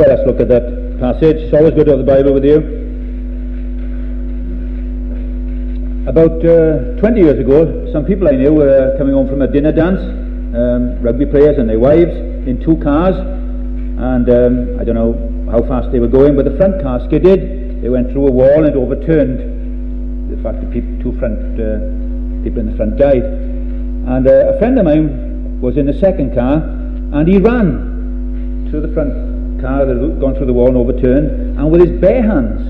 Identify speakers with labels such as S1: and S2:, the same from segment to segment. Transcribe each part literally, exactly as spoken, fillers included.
S1: Well, let's look at that passage. It's always good to have the Bible with you. About uh, twenty years ago, some people I knew were coming home from a dinner dance, um, rugby players and their wives, in two cars, and um, I don't know how fast they were going, but the front car skidded. They went through a wall and overturned. In fact, the peop- two front uh, people in the front died. And uh, a friend of mine was in the second car, and he ran to the front car that had gone through the wall and overturned, and with his bare hands,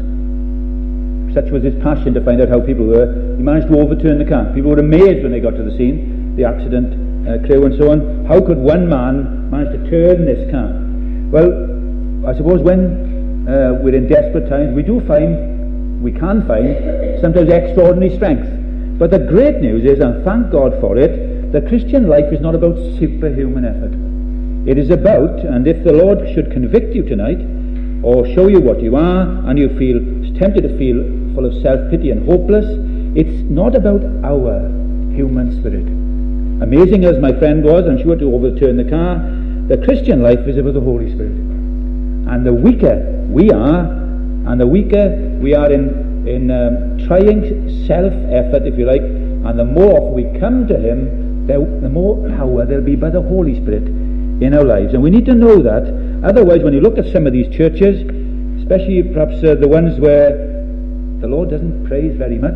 S1: such was his passion to find out how people were, he managed to overturn the car. People were amazed when they got to the scene, the accident uh, crew and so on. How could one man manage to turn this car? Well, I suppose when uh, we're in desperate times, we do find, we can find, sometimes extraordinary strength. But the great news is, and thank God for it, the Christian life is not about superhuman effort. It is about, and if the Lord should convict you tonight, or show you what you are, and you feel tempted to feel full of self-pity and hopeless, it's not about our human spirit. Amazing as my friend was, I'm sure, to overturn the car, the Christian life is about the Holy Spirit. And the weaker we are, and the weaker we are in, in um, trying self-effort, if you like, and the more we come to Him, the, the more power there'll be by the Holy Spirit in our lives. And we need to know that. Otherwise, when you look at some of these churches, especially perhaps uh, the ones where the Lord doesn't praise very much,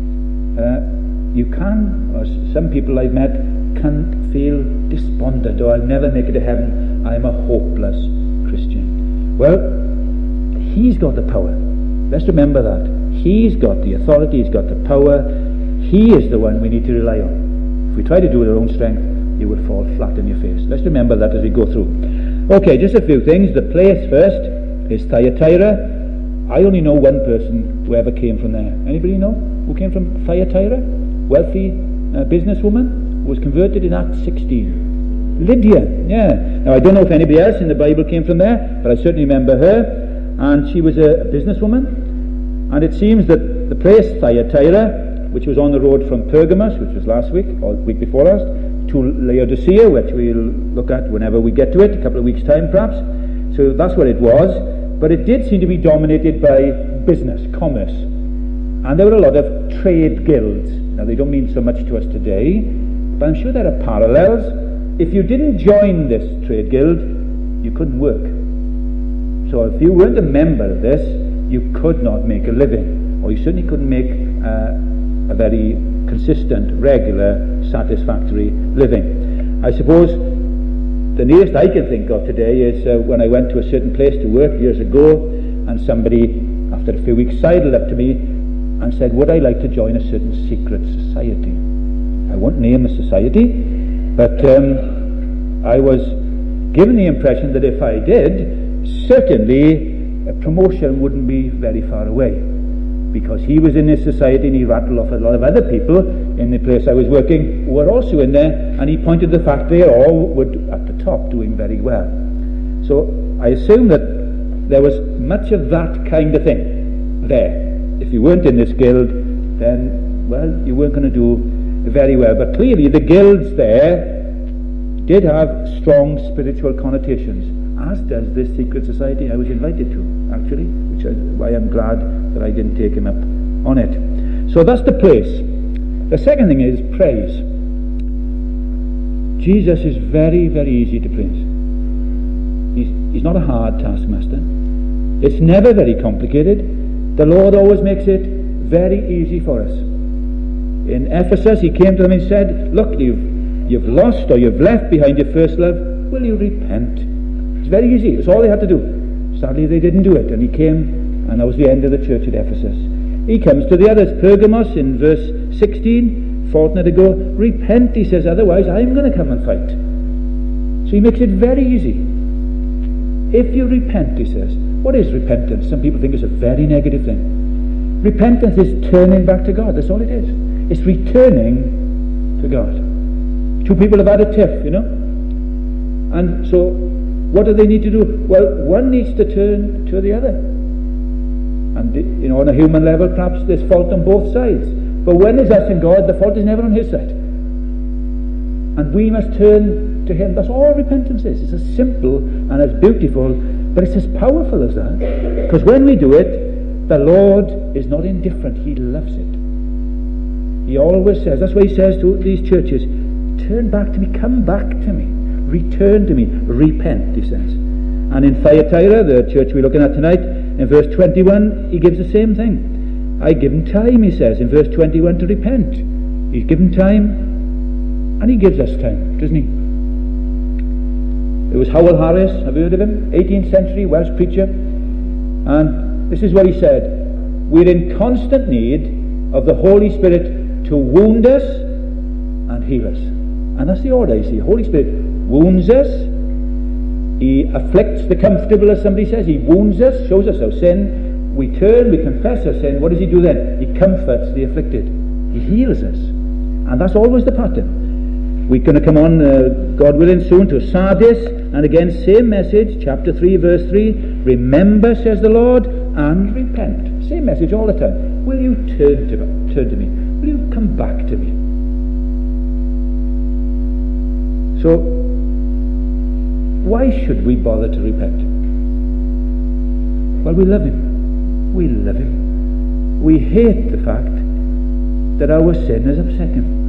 S1: uh, you can, or some people I've met, can feel despondent, or I'll never make it to heaven, I'm a hopeless Christian. Well, He's got the power. Let's remember that. He's got the authority, He's got the power. He is the one we need to rely on. If we try to do it our own strength, you will fall flat in your face. Let's remember that as we go through. Okay, just a few things. The place first is Thyatira. I only know one person who ever came from there. Anybody know who came from Thyatira? Wealthy uh, businesswoman who was converted in Acts sixteen. Lydia, yeah. Now I don't know if anybody else in the Bible came from there, but I certainly remember her. And she was a businesswoman. And it seems that the place Thyatira, which was on the road from Pergamos, which was last week, or week before last, to Laodicea, which we'll look at whenever we get to it, a couple of weeks' time perhaps. So that's what it was. But it did seem to be dominated by business, commerce. And there were a lot of trade guilds. Now they don't mean so much to us today, but I'm sure there are parallels. If you didn't join this trade guild, you couldn't work. So if you weren't a member of this, you could not make a living, or you certainly couldn't make uh, a very consistent, regular, satisfactory living. I suppose the nearest I can think of today is uh, when I went to a certain place to work years ago, and somebody, after a few weeks, sidled up to me and said, would I like to join a certain secret society? I won't name the society, but um, I was given the impression that if I did, certainly a promotion wouldn't be very far away, because he was in this society and he rattled off a lot of other people in the place I was working who were also in there, and he pointed to the fact they all were at the top doing very well. So I assume that there was much of that kind of thing there. If you weren't in this guild, then, well, you weren't going to do very well. But clearly the guilds there did have strong spiritual connotations, as does this secret society I was invited to, actually, which is why I'm glad that I didn't take him up on it. So that's the place. The second thing is praise. Jesus is very, very easy to praise. He's, he's not a hard taskmaster. It's never very complicated. The Lord always makes it very easy for us. In Ephesus, He came to them and said, look, you've, you've lost or you've left behind your first love. Will you repent? It's very easy. It's all they had to do. Sadly, they didn't do it. And He came, and that was the end of the church at Ephesus. He comes to the others. Pergamos, in verse sixteen, fortnight ago, repent, He says, otherwise I'm going to come and fight. So He makes it very easy. If you repent, He says. What is repentance? Some people think it's a very negative thing. Repentance is turning back to God. That's all it is. It's returning to God. Two people have had a tiff, you know. And so, what do they need to do? Well, one needs to turn to the other. And, you know, on a human level, perhaps there's fault on both sides. But when it's us and God, the fault is never on His side. And we must turn to Him. That's all repentance is. It's as simple and as beautiful But it's as powerful as that. Because when we do it, the Lord is not indifferent. He loves it. He always says, that's why he says to these churches, turn back to me, come back to me, return to me, repent, he says. And in Thyatira, the church we're looking at tonight, in verse twenty-one, he gives the same thing. I give him time, he says, in verse twenty-one, to repent. He's given time, and he gives us time, doesn't he? It was Howell Harris, have you heard of him? eighteenth century Welsh preacher. And this is what he said: we're in constant need of the Holy Spirit to wound us and heal us. And that's the order, you see. Holy Spirit wounds us. He afflicts the comfortable, as somebody says. He wounds us, shows us our sin. We turn, we confess our sin. What does he do then? He comforts the afflicted. He heals us. And that's always the pattern. We're going to come on, uh, God willing, soon to Sardis. And again, same message, chapter three, verse three. Remember, says the Lord, and repent. Same message all the time. Will you turn to, turn to me? Will you come back to me? So, why should we bother to repent? Well, we love him. We love him. We hate the fact that our sin has upset him.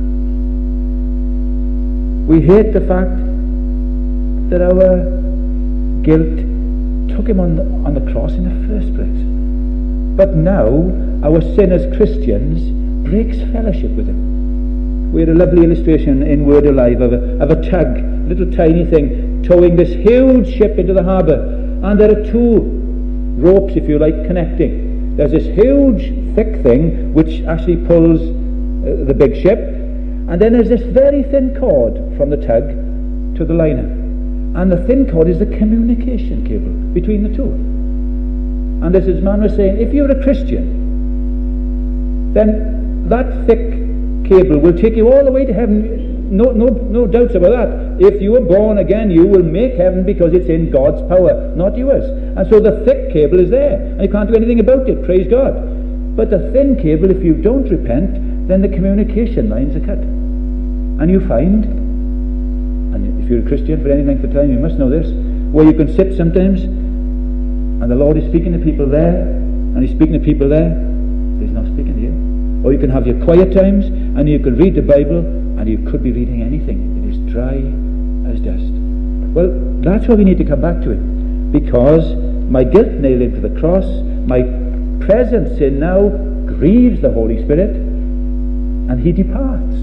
S1: We hate the fact that our guilt took him on the, on the cross in the first place. But now, our sin as Christians breaks fellowship with him. We had a lovely illustration in Word Alive of a, of a tug, a little tiny thing, towing this huge ship into the harbour. And there are two ropes, if you like, connecting. There's this huge, thick thing which actually pulls uh, the big ship. And then there's this very thin cord from the tug to the liner. And the thin cord is the communication cable between the two. And as his man was saying, if you're a Christian, then that thick cable will take you all the way to heaven. No, no, no doubts about that. If you are born again, you will make heaven because it's in God's power, not yours. And so the thick cable is there, and you can't do anything about it, praise God. But the thin cable, if you don't repent, then the communication lines are cut. And you find, and if you're a Christian for any length of time, you must know this, where you can sit sometimes, and the Lord is speaking to people there, and he's speaking to people there, but he's not speaking to you. Or you can have your quiet times, and you can read the Bible, and you could be reading anything. It is dry as dust. Well, that's why we need to come back to it. Because my guilt nailed him to the cross, my present sin now grieves the Holy Spirit, and he departs.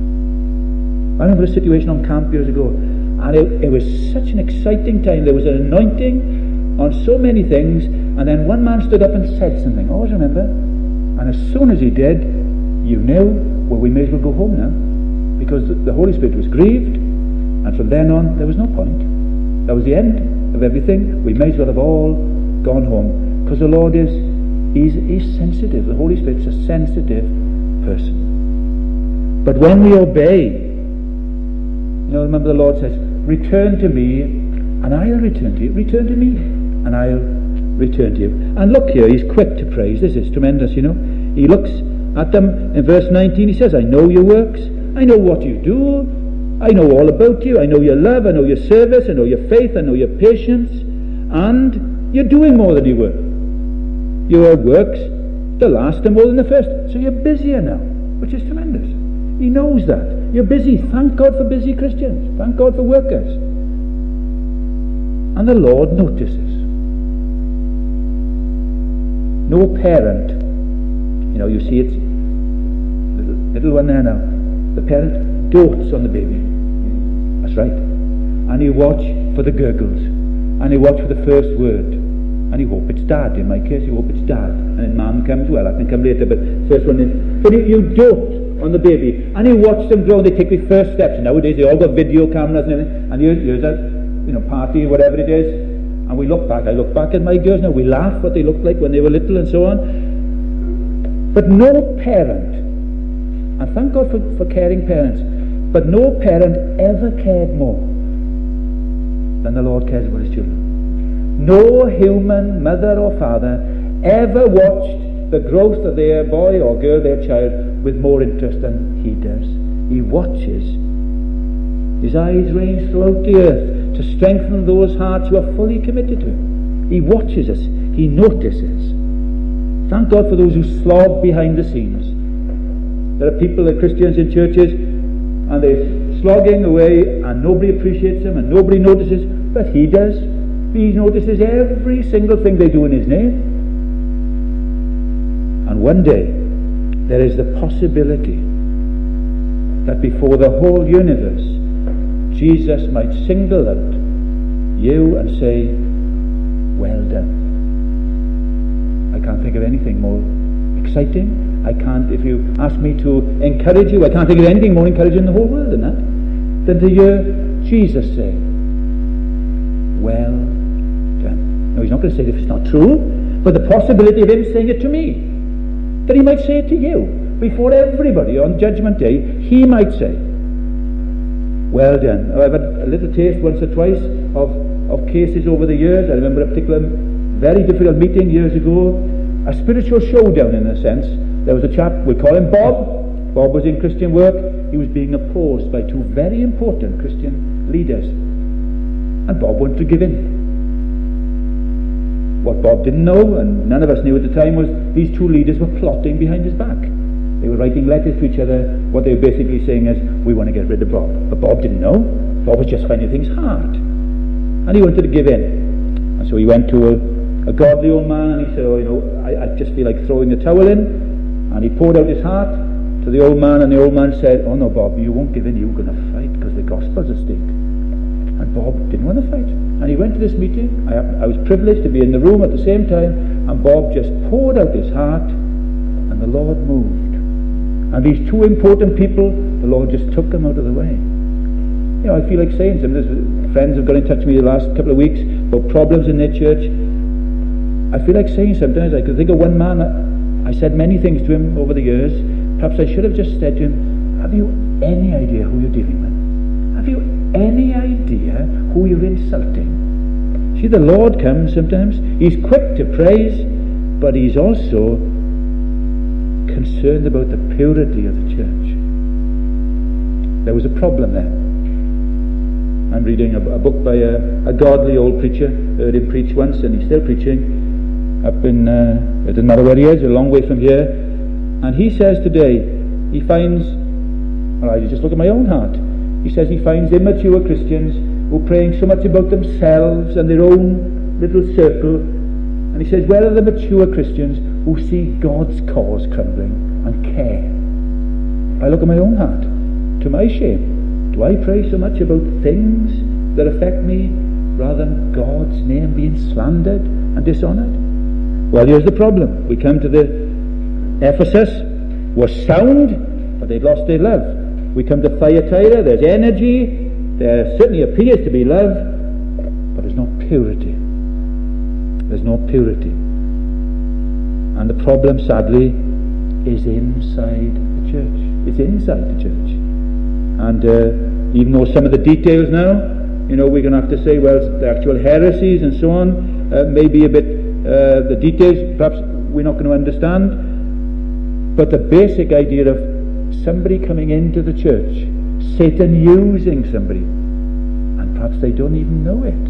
S1: I remember a situation on camp years ago, and it, it was such an exciting time. There was an anointing on so many things, and then one man stood up and said something. I always remember. And as soon as he did, you knew, well, we may as well go home now, because the, the Holy Spirit was grieved, and from then on there was no point. That was the end of everything. We may as well have all gone home, because the Lord is he's, he's sensitive. The Holy Spirit's a sensitive person. But when we obey, you know, remember the Lord says, return to me and I'll return to you. Return to me and I'll return to you. And look here, he's quick to praise. This is tremendous, you know. He looks at them in verse nineteen. He says, I know your works. I know what you do. I know all about you. I know your love. I know your service. I know your faith. I know your patience. And you're doing more than you were. Your works, the last are more than the first. So you're busier now, which is tremendous. He knows that. You're busy. Thank God for busy Christians. Thank God for workers. And the Lord notices. No parent, you know, you see it, little, little one there now. The parent dotes on the baby. That's right. And you watch for the gurgles. And you watch for the first word. And you hope it's dad. In my case, you hope it's dad. And then mum comes, well, I can come later, but first one in. But you, you dote on the baby, and you watch them grow, and they take the first steps. Nowadays they all got video cameras and everything, and here's, here's a you know party, whatever it is, and we look back. I look back at my girls now. We laugh what they looked like when they were little and so on. But no parent, and thank God for, for caring parents, but no parent ever cared more than the Lord cares about his children. No human mother or father ever watched the growth of their boy or girl, their child, with more interest than he does. He watches. His eyes range throughout the earth to strengthen those hearts who are fully committed to him. He watches us. He notices. Thank God for those who slog behind the scenes. There are people, that Christians in churches, and they're slogging away, and nobody appreciates them, and nobody notices, but He does. He notices every single thing they do in His name. And one day, there is the possibility that before the whole universe, Jesus might single out you and say, well done. I can't think of anything more exciting. I can't, if you ask me to encourage you, I can't think of anything more encouraging in the whole world than that, than to hear Jesus say, well done. No, He's not going to say it if it's not true, but the possibility of Him saying it to me, that He might say it to you, before everybody on Judgment Day, He might say, well done. I've had a little taste once or twice of, of cases over the years. I remember a particular very difficult meeting years ago, a spiritual showdown in a sense. There was a chap, we'll call him Bob. Bob was in Christian work. He was being opposed by two very important Christian leaders. And Bob wanted to give in. What Bob didn't know, and none of us knew at the time, was these two leaders were plotting behind his back. They were writing letters to each other. What they were basically saying is, we want to get rid of Bob. But Bob didn't know. Bob was just finding things hard. And he wanted to give in. And so he went to a, a godly old man, and he said, oh, you know, I, I just feel like throwing the towel in. And he poured out his heart to the old man, and the old man said, oh no, Bob, you won't give in, you're going to fight, because the gospel's at stake. And Bob didn't want to fight. And he went to this meeting. I, I was privileged to be in the room at the same time, and Bob just poured out his heart, and the Lord moved. And these two important people, the Lord just took them out of the way. You know, I feel like saying some of this. Friends have got in touch with me the last couple of weeks about problems in their church. I feel like saying sometimes, I could think of one man, I said many things to him over the years. Perhaps I should have just said to him, have you any idea who you're dealing with? Have you any idea who you're insulting? See, the Lord comes sometimes. He's quick to praise, but He's also concerned about the purity of the church. There was a problem there. I'm reading a, a book by a, a godly old preacher. Heard him preach once, and he's still preaching up in, uh, it doesn't matter where he is, a long way from here. And he says today, he finds, well, I just look at my own heart. He says he finds immature Christians who are praying so much about themselves and their own little circle. And he says, where are the mature Christians who see God's cause crumbling and care? I look at my own heart. To my shame, do I pray so much about things that affect me rather than God's name being slandered and dishonoured? Well, here's the problem. We come to the Ephesus, was sound, but they'd lost their love. We come to Thyatira, there's energy, there certainly appears to be love, but there's no purity. There's no purity. And the problem, sadly, is inside the church. It's inside the church. And uh, even though some of the details now, you know, we're going to have to say, well, the actual heresies and so on, uh, maybe a bit, uh, the details, perhaps we're not going to understand. But the basic idea of somebody coming into the church, Satan using somebody, and perhaps they don't even know it.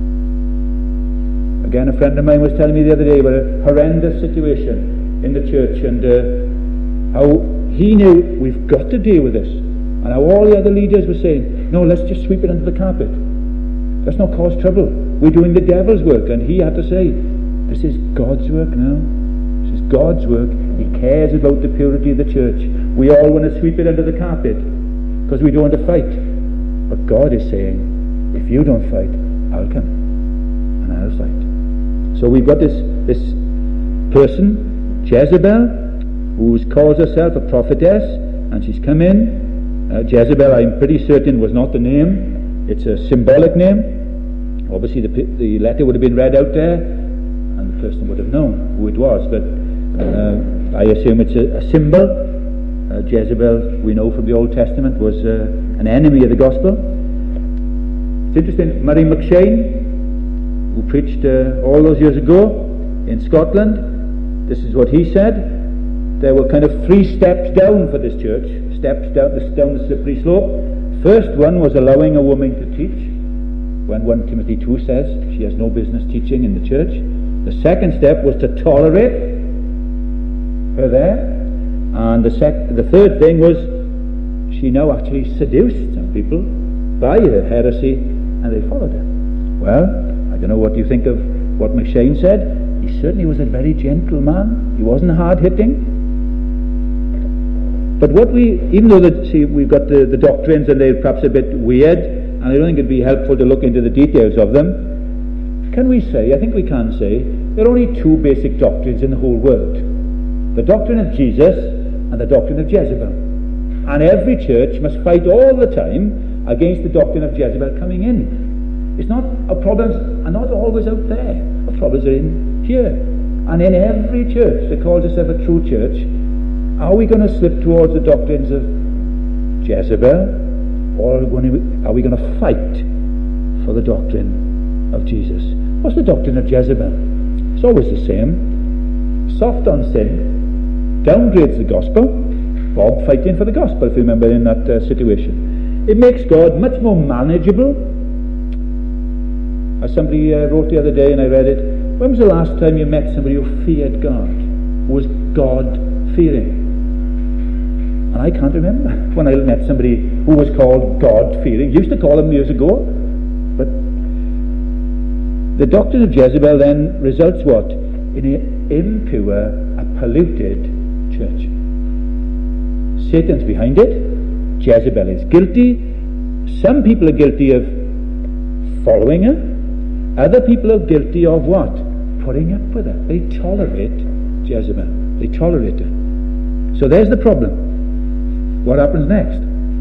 S1: Again, a friend of mine was telling me the other day about a horrendous situation in the church, and uh, how he knew we've got to deal with this, and how all the other leaders were saying, no, let's just sweep it under the carpet. Let's not cause trouble. We're doing the devil's work. And he had to say, this is God's work now. This is God's work. He cares about the purity of the church. We all want to sweep it under the carpet because we don't want to fight. But God is saying, if you don't fight, I'll come and I'll fight. So we've got this this person, Jezebel, who calls herself a prophetess, and she's come in. Uh, Jezebel, I'm pretty certain, was not the name. It's a symbolic name. Obviously the, the letter would have been read out there, and the person would have known who it was. But uh, I assume it's a, a symbol. Uh, Jezebel, we know from the Old Testament, was uh, an enemy of the gospel. It's interesting, Murray McShane, who preached uh, all those years ago in Scotland, this is what he said. There were kind of three steps down for this church, steps down, down the slippery slope. First one was allowing a woman to teach. when First Timothy two says she has no business teaching in the church. The second step was to tolerate her there. And the, sec- the third thing was she now actually seduced some people by her heresy, and they followed her. Well, I don't know what you think of what McShane said. He certainly was a very gentle man. He wasn't hard-hitting. But what we, even though that, see, we've got the, the doctrines and they're perhaps a bit weird, and I don't think it'd be helpful to look into the details of them, can we say, I think we can say, there are only two basic doctrines in the whole world. The doctrine of Jesus and the doctrine of Jezebel. And every church must fight all the time against the doctrine of Jezebel coming in. It's not, our problems are not always out there. Our problems are in here. And in every church that calls itself a true church, are we going to slip towards the doctrines of Jezebel, or are we going to, are we going to fight for the doctrine of Jesus? What's the doctrine of Jezebel? It's always the same. Soft on sin, downgrades the gospel. Bob fighting for the gospel, if you remember, in that uh, situation. It makes God much more manageable. As somebody uh, wrote the other day, and I read it, when was the last time you met somebody who feared God, who was God-fearing? And I can't remember when I met somebody who was called God-fearing. Used to call them years ago. But the doctrine of Jezebel then results what? In an impure, a polluted church. Satan's behind it. Jezebel is guilty. Some people are guilty of following her. Other people are guilty of what? Putting up with her. They tolerate Jezebel. They tolerate her. So there's the problem. What happens next?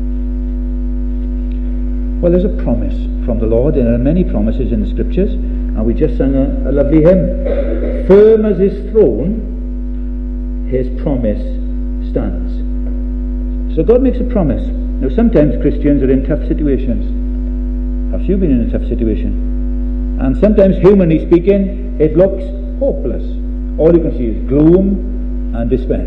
S1: Well, there's a promise from the Lord, and there are many promises in the Scriptures, and we just sang a, a lovely hymn. Firm as his throne, his promise stands. So God makes a promise. Now, sometimes Christians are in tough situations. Perhaps you've been in a tough situation. And sometimes, humanly speaking, it looks hopeless. All you can see is gloom and despair.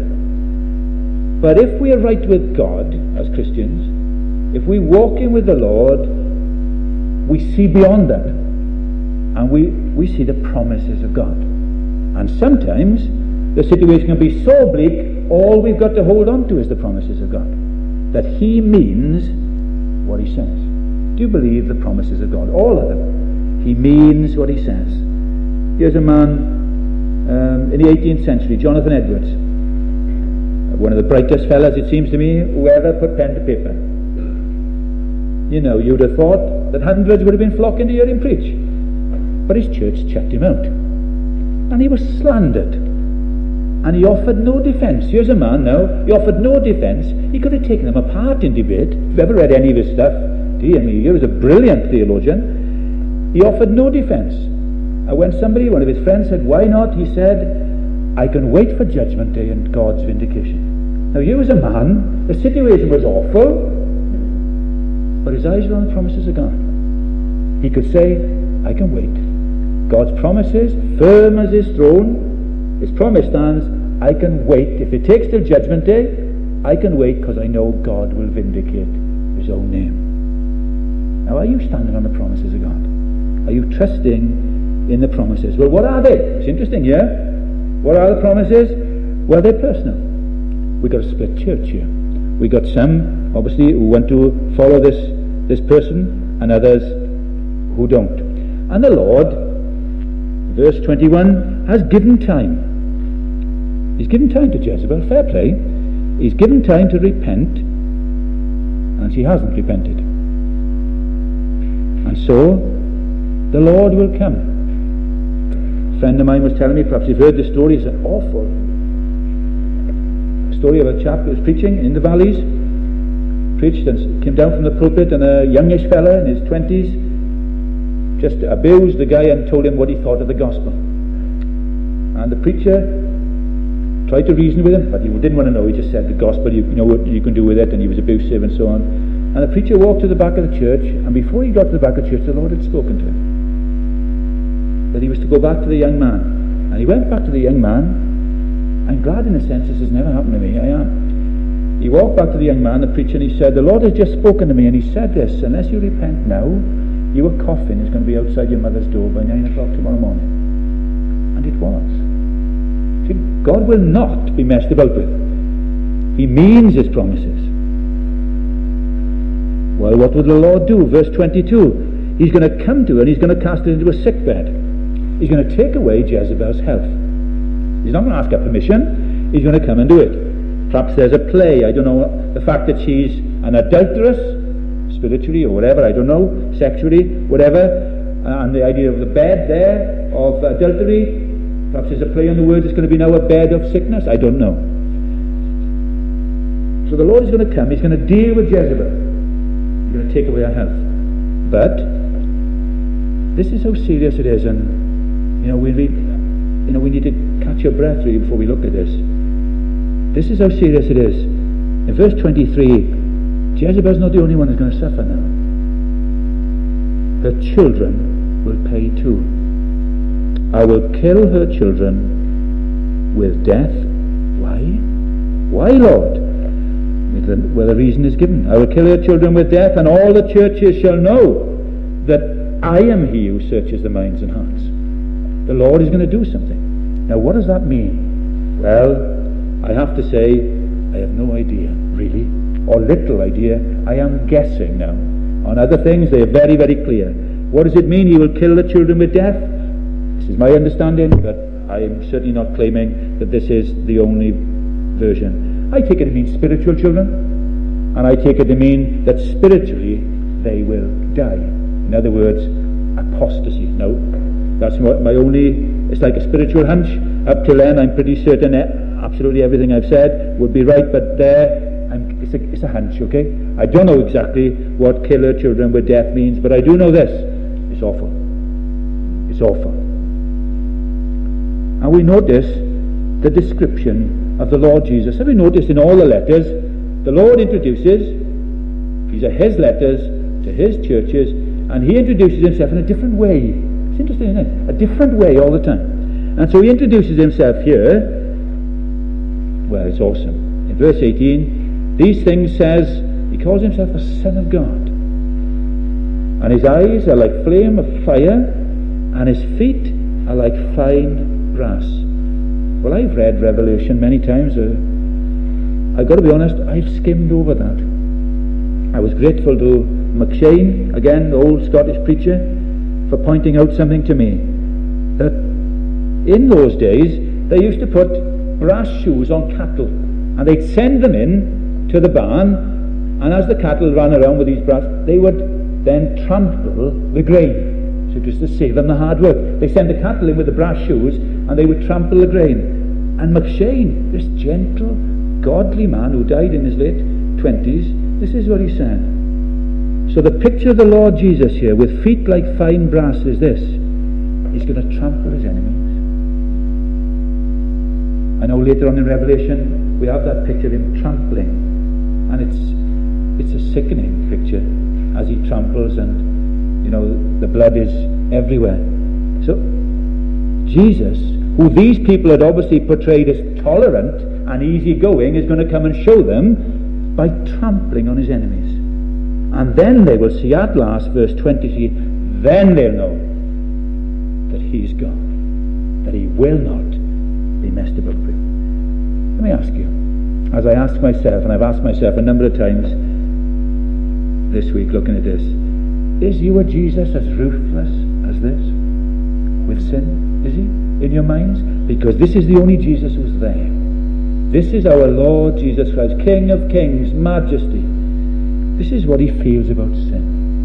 S1: But if we are right with God as Christians, if we walk in with the Lord, we see beyond that. And we, we see the promises of God. And sometimes the situation can be so bleak, all we've got to hold on to is the promises of God. That He means what He says. Do you believe the promises of God? All of them. He means what He says. Here's a man um, in the eighteenth century, Jonathan Edwards. One of the brightest fellas, it seems to me, who ever put pen to paper. You know, you'd have thought that hundreds would have been flocking to hear him preach. But his church chucked him out. And he was slandered. And he offered no defence. Here's a man now, he offered no defence. He could have taken them apart in debate. If you've ever read any of his stuff, dear me, he was a brilliant theologian. He offered no defence. And when somebody, one of his friends, said, why not? He said, I can wait for judgment day and God's vindication. Now here was a man, the situation was awful, but his eyes were on the promises of God. He could say, I can wait. God's promises, firm as his throne, his promise stands, I can wait. If it takes till judgment day, I can wait because I know God will vindicate his own name. Now are you standing on the promises of God? Are you trusting in the promises? Well, what are they? It's interesting, yeah? What are the promises? Well, they're personal. We've got a split church here. We've got some, obviously, who want to follow this, this person, and others who don't. And the Lord, verse twenty-one, has given time. He's given time to Jezebel, fair play. He's given time to repent, and she hasn't repented. And so, the Lord will come. A friend of mine was telling me, perhaps you've heard the story, it's an awful story of a chap who was preaching in the valleys, preached and came down from the pulpit, and a youngish fella in his twenties just abused the guy and told him what he thought of the gospel. And the preacher tried to reason with him, but he didn't want to know. He just said the gospel, you know what you can do with it, and he was abusive and so on. And the preacher walked to the back of the church, and before he got to the back of the church, the Lord had spoken to him that he was to go back to the young man. And he went back to the young man. I'm glad in a sense this has never happened to me. I am. He walked back to the young man, the preacher, and he said, the Lord has just spoken to me, and he said this, unless you repent now, your coffin is going to be outside your mother's door by nine o'clock tomorrow morning. And it was. See, God will not be messed about with. He means his promises. Well, what will the Lord do? Verse twenty-two. He's going to come to her and he's going to cast her into a sick bed. He's going to take away Jezebel's health. He's not going to ask her permission. He's going to come and do it. Perhaps there's a play. I don't know. The fact that she's an adulteress, spiritually or whatever, I don't know, sexually, whatever, and the idea of the bed there of adultery. Perhaps there's a play on the words. It's going to be now a bed of sickness. I don't know. So the Lord is going to come. He's going to deal with Jezebel. He's going to take away her health. But this is how serious it is, and you know we read, you know we need to catch your breath really before we look at this. This is how serious it is. In verse twenty-three, Jezebel's not the only one who's going to suffer now. Her children will pay too. I will kill her children with death. Why? Why, Lord? Well, the reason is given. I will kill her children with death, and all the churches shall know that I am he who searches the minds and hearts. The Lord is going to do something. Now, what does that mean? Well, I have to say, I have no idea, really, or little idea. I am guessing now. On other things, they are very, very clear. What does it mean? He will kill the children with death? This is my understanding, but I am certainly not claiming that this is the only version. I take it to mean spiritual children, and I take it to mean that spiritually they will die. In other words, apostasy. No, that's what my only, it's like a spiritual hunch. Up till then, I'm pretty certain that absolutely everything I've said would be right, but there, I'm, it's, a, it's a hunch, okay? I don't know exactly what kill her children with death means, but I do know this. It's awful. It's awful. And we notice the description of the Lord Jesus. Have you noticed in all the letters, the Lord introduces, these are his letters to his churches, and he introduces himself in a different way. It's interesting, isn't it? A different way all the time. And so he introduces himself here. Well, it's awesome. In verse eighteen, these things says, he calls himself the Son of God. And his eyes are like flame of fire, and his feet are like fine brass. Well, I've read Revelation many times. Uh, I've got to be honest, I've skimmed over that. I was grateful to McShane, again, the old Scottish preacher, for pointing out something to me. That in those days, they used to put brass shoes on cattle, and they'd send them in to the barn, and as the cattle ran around with these brass, they would then trample the grain. So just to save them the hard work. They send the cattle in with the brass shoes, and they would trample the grain. And McShane, this gentle, godly man who died in his late twenties, this is what he said. So the picture of the Lord Jesus here, with feet like fine brass, is this. He's going to trample his enemies. I know later on in Revelation, we have that picture of him trampling. And it's it's a sickening picture as he tramples, and, you know, the blood is everywhere. So, Jesus, who these people had obviously portrayed as tolerant and easygoing, is going to come and show them by trampling on his enemies. And then they will see at last, verse twenty-three, then they'll know that he's God, that he will not be messed about with. Let me ask you, as I ask myself, and I've asked myself a number of times this week looking at this, is your Jesus as ruthless as this with sin? Is he in your minds? Because this is the only Jesus who's there. This is our Lord Jesus Christ, King of kings, majesty. This is what he feels about sin.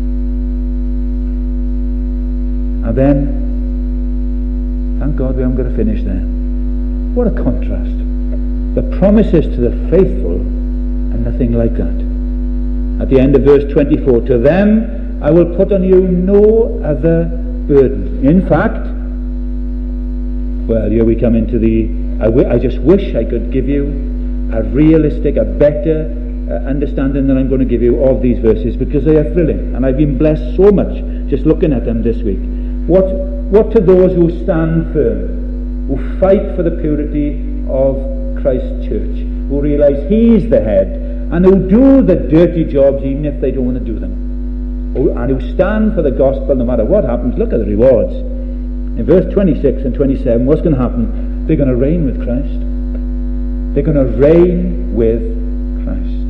S1: And then, thank God we haven't got to finish there. What a contrast. The promises to the faithful and nothing like that. At the end of verse twenty-four, to them I will put on you no other burden. In fact, well, here we come into the, I, w- I just wish I could give you a realistic, a better uh, understanding than I'm going to give you of these verses, because they are thrilling, and I've been blessed so much just looking at them this week. What, what to those who stand firm, who fight for the purity of Christ's church, who realize he's the head, and who do the dirty jobs even if they don't want to do them. who, and who stand for the gospel no matter what happens, look at the rewards. In verse twenty-six and twenty-seven, what's going to happen? They're going to reign with Christ. They're going to reign with Christ.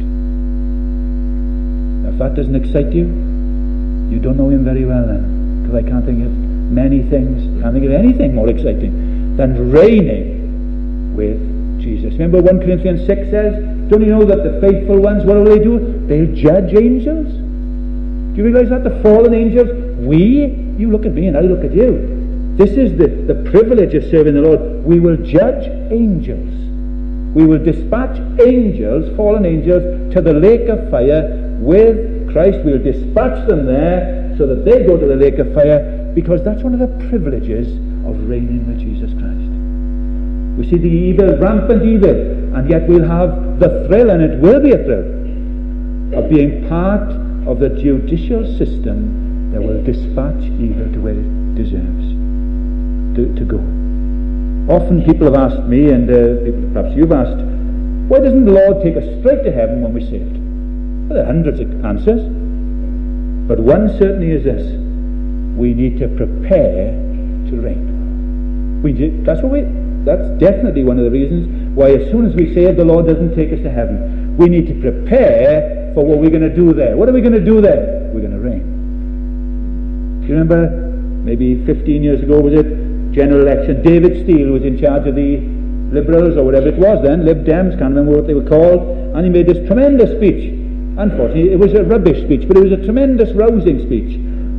S1: Now, if that doesn't excite you, you don't know him very well then, because I can't think of many things, can't think of anything more exciting than reigning with Jesus. Remember First Corinthians six says, don't you know that the faithful ones, what will they do? They'll judge angels. Do you realize that? The fallen angels, we, you look at me and I look at you. This is the, the privilege of serving the Lord. We will judge angels. We will dispatch angels, fallen angels, to the lake of fire with Christ. We'll dispatch them there so that they go to the lake of fire, because that's one of the privileges of reigning with Jesus Christ. We see the evil, rampant evil, and yet we'll have the thrill, and it will be a thrill, of being part of the judicial system that will dispatch evil to where it deserves to, to go. Often people have asked me, and uh, perhaps you've asked, why doesn't the Lord take us straight to heaven when we're saved? Well, there are hundreds of answers, but one certainly is this: we need to prepare to reign. We do, that's what we. That's definitely one of the reasons why, as soon as we say the Lord doesn't take us to heaven, we need to prepare for what we're going to do there. What are we going to do there? We're going to reign. Do you remember, maybe fifteen years ago, was it? General election. David Steele was in charge of the Liberals, or whatever it was then, Lib Dems, can't remember what they were called, and he made this tremendous speech. Unfortunately, it was a rubbish speech, but it was a tremendous rousing speech.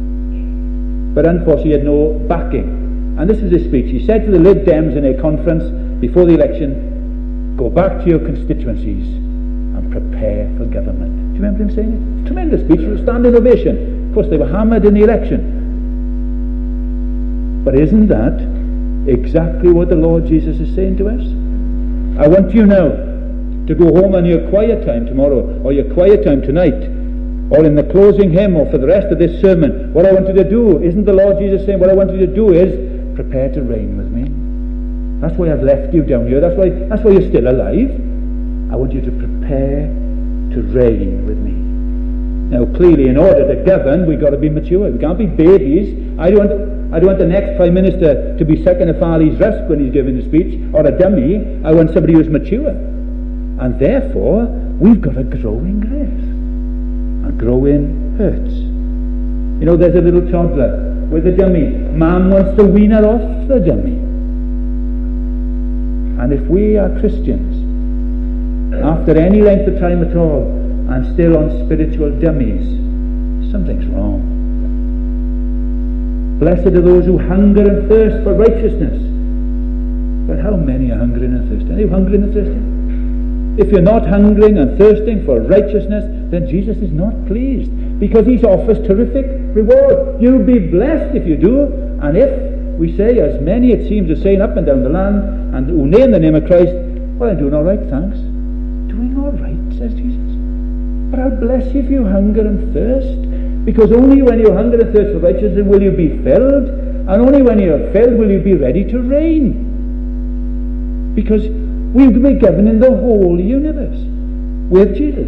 S1: But unfortunately, he had no backing. And this is his speech. He said to the Lib Dems in a conference before the election, go back to your constituencies and prepare for government. Do you remember him saying it? Tremendous speech, it was standing ovation. Of course, they were hammered in the election. But isn't that exactly what the Lord Jesus is saying to us? I want you now to go home on your quiet time tomorrow, or your quiet time tonight, or in the closing hymn, or for the rest of this sermon. What I want you to do, isn't the Lord Jesus saying, what I want you to do is prepare to reign with me? That's why I've left you down here. That's why, that's why you're still alive. I want you to prepare to reign with me. Now, clearly, in order to govern, we've got to be mature. We can't be babies. I don't want I don't want the next Prime Minister to be sucking a Farley's Rusk when he's giving a speech, or a dummy. I want somebody who's mature. And therefore, we've got to grow in grace. And grow in hurts. You know, there's a little toddler with a dummy. Mom wants to wean her off the dummy. And if we are Christians, after any length of time at all, and still on spiritual dummies, something's wrong. Blessed are those who hunger and thirst for righteousness. But how many are hungering and thirsting? Are you hungering and thirsting? If you're not hungering and thirsting for righteousness, then Jesus is not pleased, because he offers terrific reward. You'll be blessed if you do. And if we say, as many it seems are saying up and down the land, and who name the name of Christ, well, I'm doing all right, thanks. Doing all right, says Jesus. But I'll bless you if you hunger and thirst. Because only when you hunger and thirst for righteousness will you be filled, and only when you are filled will you be ready to reign. Because we'll be governing the whole universe with Jesus.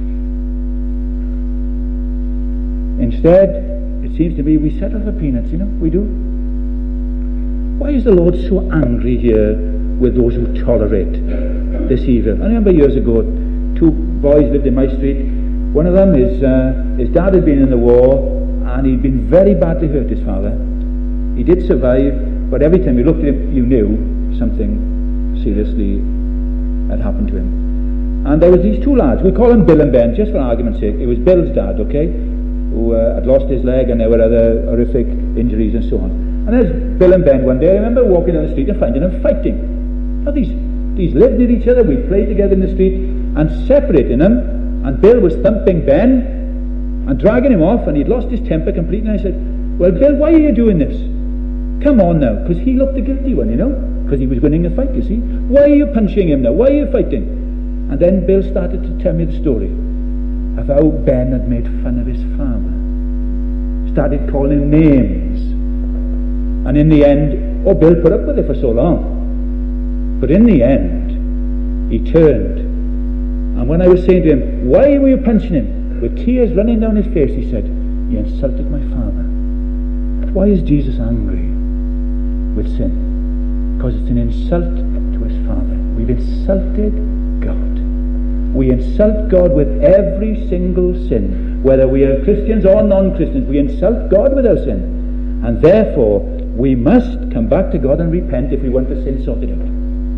S1: Instead, it seems to me we settle for peanuts, you know, we do. Why is the Lord so angry here with those who tolerate this evil? I remember years ago, two boys lived in my street. One of them, his, uh, his dad had been in the war, and he'd been very badly hurt, his father. He did survive, but every time you looked at him, you knew something seriously had happened to him. And there was these two lads, we call them Bill and Ben, just for argument's sake. It was Bill's dad, okay, who uh, had lost his leg, and there were other horrific injuries and so on. And there's Bill and Ben one day. I remember walking down the street and finding them fighting. Now these, these lived with each other, we played together in the street, and separating them. And Bill was thumping Ben and dragging him off, and he'd lost his temper completely. And I said, well, Bill, why are you doing this? Come on now, because he looked the guilty one, you know, because he was winning the fight, you see. Why are you punching him now? Why are you fighting? And then Bill started to tell me the story of how Ben had made fun of his father, started calling him names. And in the end, oh, Bill put up with it for so long. But in the end, he turned. And when I was saying to him, why were you punching him? With tears running down his face, he said, He insulted my Father. Why is Jesus angry with sin? Because it's an insult to his Father. We've insulted God. We insult God with every single sin. Whether we are Christians or non-Christians, we insult God with our sin. And therefore, we must come back to God and repent if we want the sin sorted out.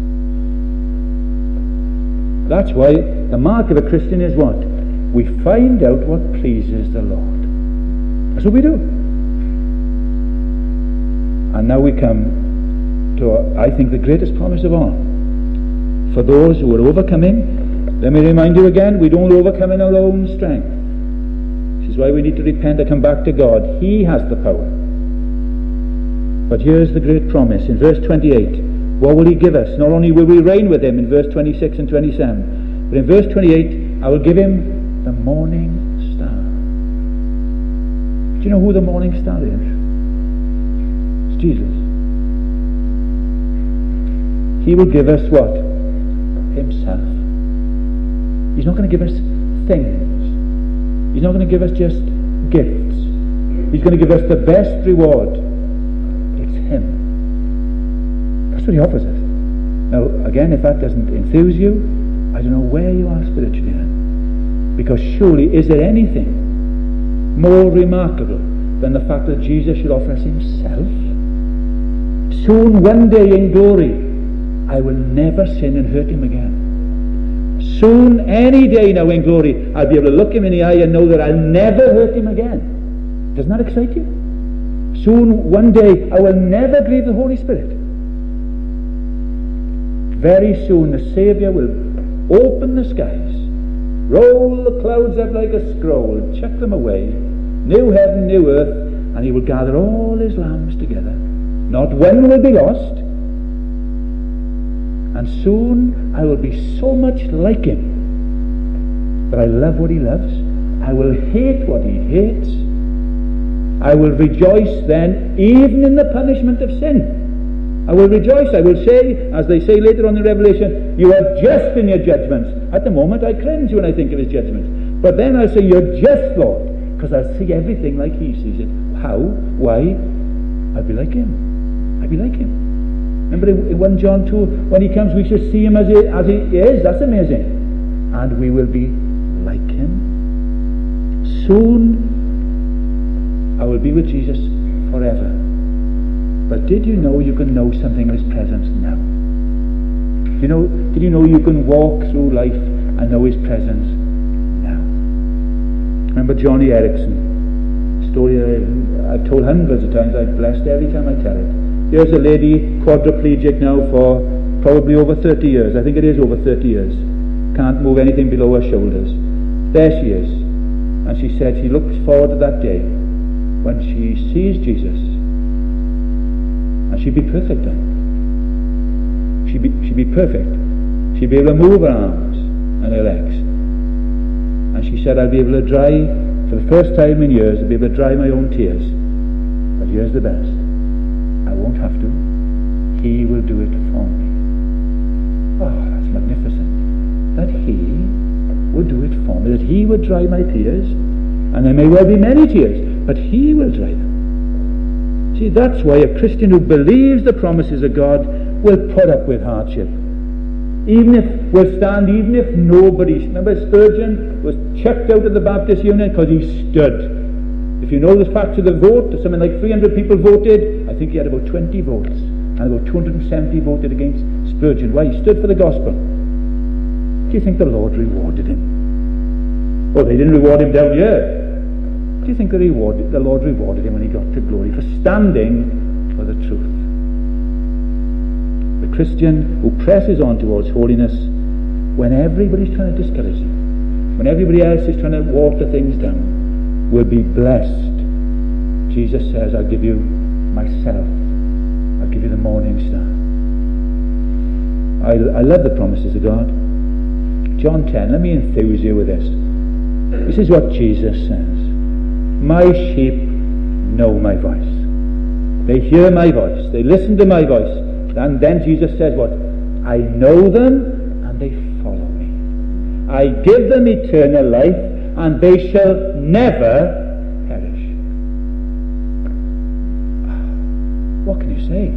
S1: That's why the mark of a Christian is what? We find out what pleases the Lord. That's what we do. And now we come to, I think, the greatest promise of all. For those who are overcoming, let me remind you again, we don't overcome in our own strength. This is why we need to repent and come back to God. He has the power. But here's the great promise in verse twenty-eight. What will he give us? Not only will we reign with him in verse twenty-six and twenty-seven, but in verse twenty-eight, I will give him the morning star. Do you know who the morning star is? It's Jesus. He will give us what? Himself. He's not going to give us things. He's not going to give us just gifts. He's going to give us the best reward. It's him. That's what he offers us. Now, again, if that doesn't enthuse you, I don't know where you are spiritually then. Because surely, is there anything more remarkable than the fact that Jesus should offer us himself? Soon, one day in glory, I will never sin and hurt him again. Soon, any day now in glory, I'll be able to look him in the eye and know that I'll never hurt him again. Doesn't that excite you? Soon, one day, I will never grieve the Holy Spirit. Very soon, the Saviour will open the skies, roll the clouds up like a scroll, chuck them away, new heaven, new earth, and he will gather all his lambs together. Not one will be lost. And soon I will be so much like him that I love what he loves. I will hate what he hates. I will rejoice then even in the punishment of sin. I will rejoice. I will say, as they say later on in Revelation, you are just in your judgments. At the moment I cringe when I think of his judgments. But then I'll say, you're just, Lord, because I'll see everything like he sees it. How? Why? I'll be like him. I'll be like him. Remember in First John two, when he comes, we shall see him as he, as he is. That's amazing. And we will be like him. Soon, I will be with Jesus forever. But did you know you can know something of his presence now? You know, did you know you can walk through life and know his presence now? Remember Johnny Erickson? Story I, I've told hundreds of times. I'm blessed every time I tell it. Here's a lady, quadriplegic now for probably over thirty years. I think it is over thirty years. Can't move anything below her shoulders. There she is. And she said she looks forward to that day when she sees Jesus. And she'd be perfect then. She'd be, she'd be perfect. She'd be able to move her arms and her legs. And she said, I'll be able to dry, for the first time in years, I'll be able to dry my own tears. But here's the best. I won't have to. He will do it for me. Oh, that's magnificent. That he would do it for me. That he would dry my tears. And there may well be many tears, but he will dry them. See, that's why a Christian who believes the promises of God will put up with hardship. Even if, will stand, even if nobody... Remember Spurgeon was chucked out of the Baptist Union because he stood. If you know the facts of the vote, something like three hundred people voted. I think he had about twenty votes. And about two hundred seventy voted against Spurgeon. Why? He stood for the gospel. Do you think the Lord rewarded him? Well, they didn't reward him down here. Do you think the, reward, the Lord rewarded him when he got to glory for standing for the truth? The Christian who presses on towards holiness when everybody's trying to discourage him, when everybody else is trying to water things down, will be blessed. Jesus says, I'll give you myself. I'll give you the morning star. I, I love the promises of God. John ten, let me enthuse you with this. This is what Jesus says. My sheep know my voice. They hear my voice. They listen to my voice. And then Jesus says what? I know them and they follow me. I give them eternal life and they shall never perish. what can you say?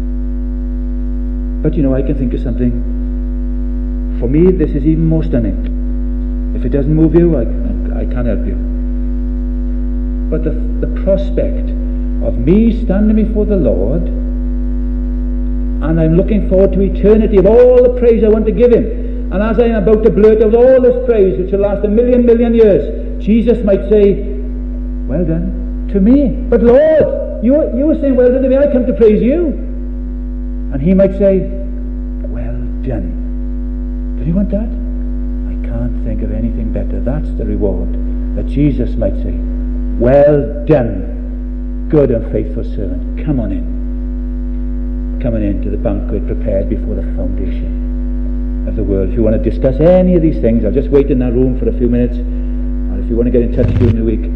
S1: But you know, I can think of something. For me, this is even more stunning. If it doesn't move you, I, I can't help you. But the, the prospect of me standing before the Lord, and I'm looking forward to eternity of all the praise I want to give him. And as I am about to blurt out all this praise, which will last a million, million years, Jesus might say, well done to me. But Lord, you, you were saying well done to me, I come to praise you. And he might say, well done. Do you want that? I can't think of anything better. That's the reward. That Jesus might say, well done, good and faithful servant. Come on in. Come on in to the banquet prepared before the foundation of the world. If you want to discuss any of these things, I'll just wait in that room for a few minutes. And if you want to get in touch during the week,